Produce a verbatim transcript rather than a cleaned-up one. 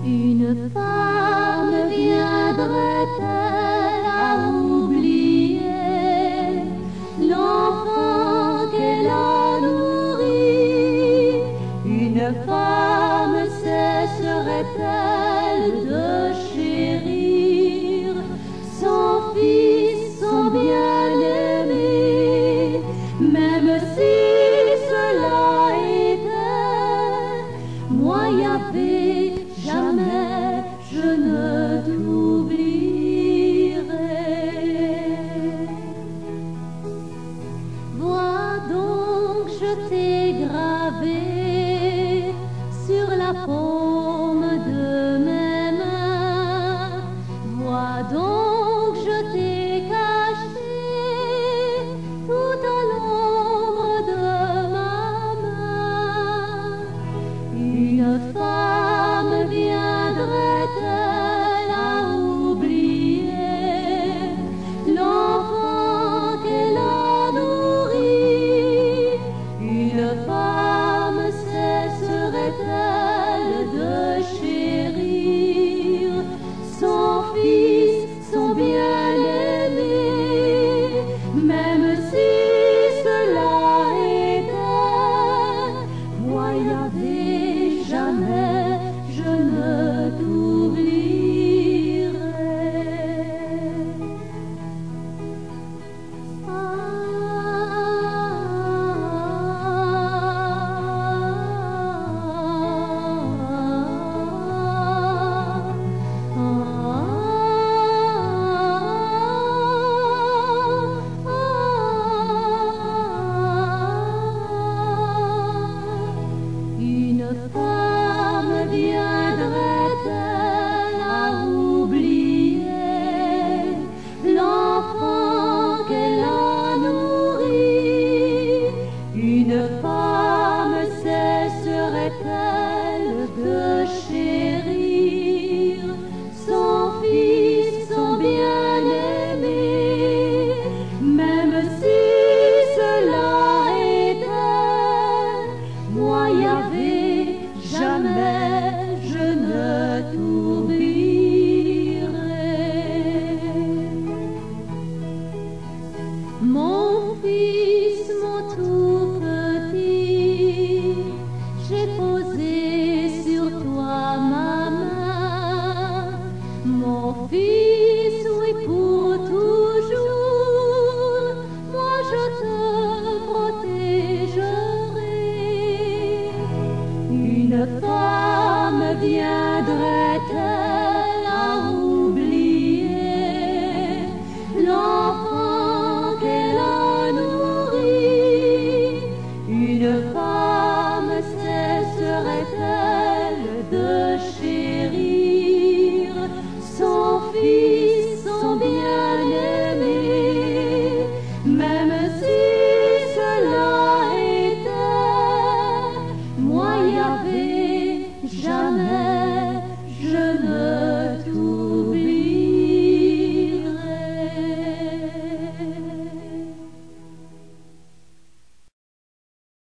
Une femme viendrait-elle à oublier l'enfant qu'elle a nourri? Une femme cesserait-elle de chérir son fils, son bien-aimé, même si cela était moi, Yahvé, jamais je ne t'oublierai. Vois donc, je t'ai gravé sur la paume de mes mains. Vois donc, je t'ai caché tout à l'ombre de ma main. Une femme viendrait-elle à oublier l'enfant qu'elle a nourri? Une femme cesserait-elle de chérir son fils, son bien-aimé, même si cela était moi, Yahvé, jamais je ne t'oublierai. Ah, ah, Une femme viendrait-elle à oublier l'enfant qu'elle a nourri? Une femme cesserait-elle de chérir son fils, son bien-aimé, même si cela était moi, Yahvé, jamais je ne t'oublierai. Mon fils, mon tout petit, j'ai posé sur toi ma main. Mon fils, oui, pour toujours, moi je te protégerai. Une femme viendrait-elle